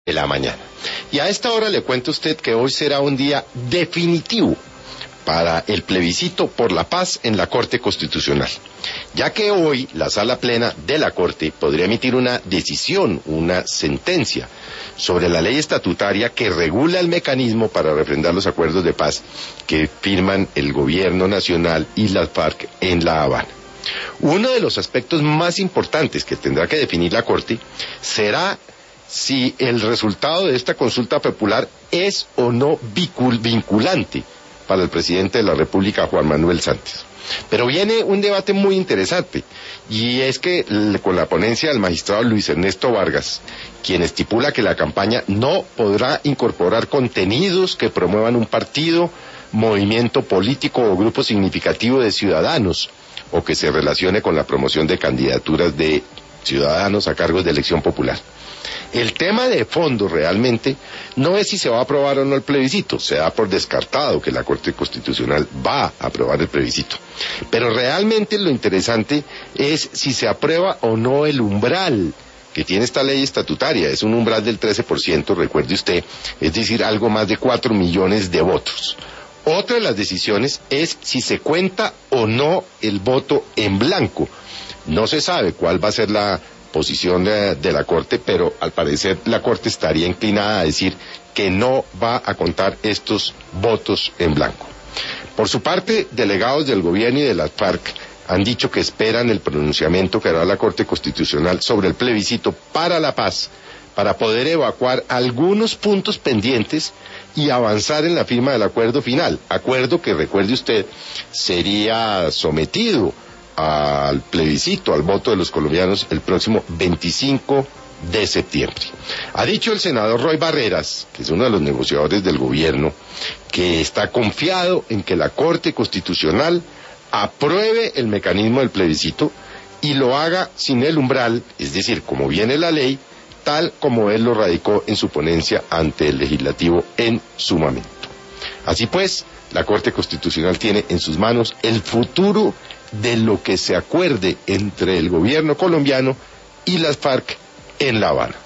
de la mañana. Y a esta hora le cuento a usted que hoy será un día definitivo para el plebiscito por la paz en la Corte Constitucional, ya que hoy la sala plena de la Corte podría emitir una decisión, una sentencia sobre la ley estatutaria que regula el mecanismo para refrendar los acuerdos de paz que firman el gobierno nacional y las FARC en La Habana. Uno de los aspectos más importantes que tendrá que definir la Corte será si el resultado de esta consulta popular es o no vinculante para el presidente de la República, Juan Manuel Santos. Pero viene un debate muy interesante, y es que con la ponencia del magistrado Luis Ernesto Vargas, quien estipula que la campaña no podrá incorporar contenidos que promuevan un partido, movimiento político o grupo significativo de ciudadanos, o que se relacione con la promoción de candidaturas de ciudadanos a cargos de elección popular. El tema de fondo realmente no es si se va a aprobar o no el plebiscito, se da por descartado que la Corte Constitucional va a aprobar el plebiscito. Pero realmente lo interesante es si se aprueba o no el umbral que tiene esta ley estatutaria. Es un umbral del 13%, recuerde usted, es decir, algo más de 4 millones de votos. Otra de las decisiones es si se cuenta o no el voto en blanco. No se sabe cuál va a ser la posición de la Corte, pero al parecer la Corte estaría inclinada a decir que no va a contar estos votos en blanco. Por su parte, delegados del gobierno y de las FARC han dicho que esperan el pronunciamiento que hará la Corte Constitucional sobre el plebiscito para la paz, para poder evacuar algunos puntos pendientes y avanzar en la firma del acuerdo final, acuerdo que, recuerde usted, sería sometido al plebiscito, al voto de los colombianos el próximo 25 de septiembre. Ha dicho el senador Roy Barreras, que es uno de los negociadores del gobierno, que está confiado en que la Corte Constitucional apruebe el mecanismo del plebiscito y lo haga sin el umbral, es decir, como viene la ley, tal como él lo radicó en su ponencia ante el legislativo en su momento. Así pues, la Corte Constitucional tiene en sus manos el futuro de lo que se acuerde entre el gobierno colombiano y las FARC en La Habana.